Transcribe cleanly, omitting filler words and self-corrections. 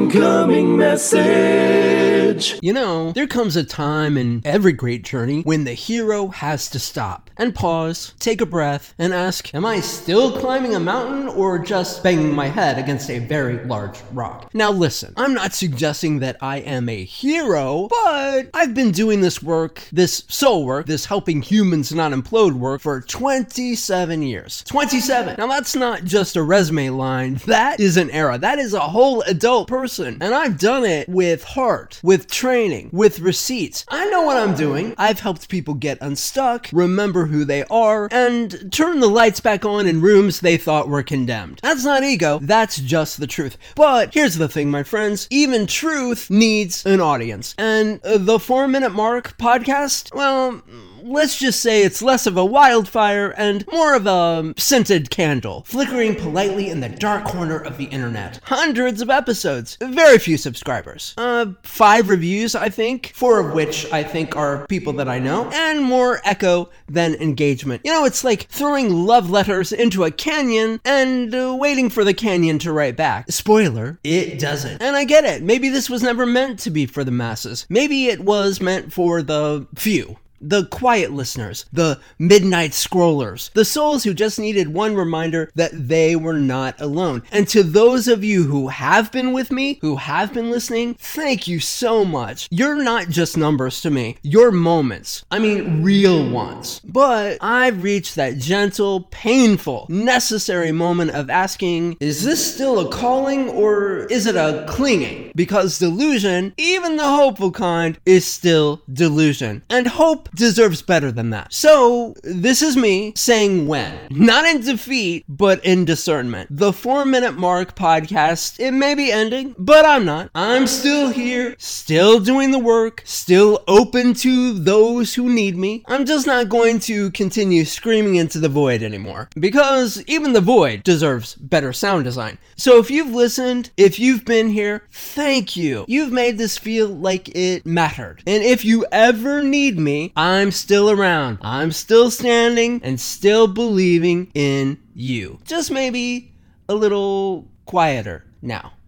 Incoming message. You know, there comes a time in every great journey when the hero has to stop and pause, take a breath, and ask, am I still climbing a mountain or just banging my head against a very large rock? Now listen, I'm not suggesting that I am a hero, but I've been doing this work, this soul work, this helping humans not implode work for 27 years. 27! Now that's not just a resume line, that is an era. That is a whole adult person. And I've done it with heart, with training, with receipts. I know what I'm doing. I've helped people get unstuck, remember who they are, and turn the lights back on in rooms they thought were condemned. That's not ego, that's just the truth. But here's the thing, my friends, even truth needs an audience. And the 4-Minute Mark podcast, well, let's just say it's less of a wildfire and more of a scented candle, flickering politely in the dark corner of the internet. Hundreds of episodes, very few subscribers. 5 reviews, I think, 4 of which I think are people that I know, and more echo than engagement. You know, it's like throwing love letters into a canyon and waiting for the canyon to write back. Spoiler, it doesn't. And I get it. Maybe this was never meant to be for the masses. Maybe it was meant for the few. The quiet listeners, the midnight scrollers, the souls who just needed one reminder that they were not alone. And to those of you who have been with me, who have been listening, thank you so much. You're not just numbers to me, you're moments. I mean, real ones. But I've reached that gentle, painful, necessary moment of asking, is this still a calling or is it a clinging? Because delusion, even the hopeful kind, is still delusion. And hope deserves better than that. So, this is me saying when. Not in defeat, but in discernment. The 4-Minute Mark podcast, it may be ending, but I'm not. I'm still here, still doing the work, still open to those who need me. I'm just not going to continue screaming into the void anymore. Because even the void deserves better sound design. So if you've listened, if you've been here, thank you. You've made this feel like it mattered. And if you ever need me, I'm still around. I'm still standing and still believing in you. Just maybe a little quieter now.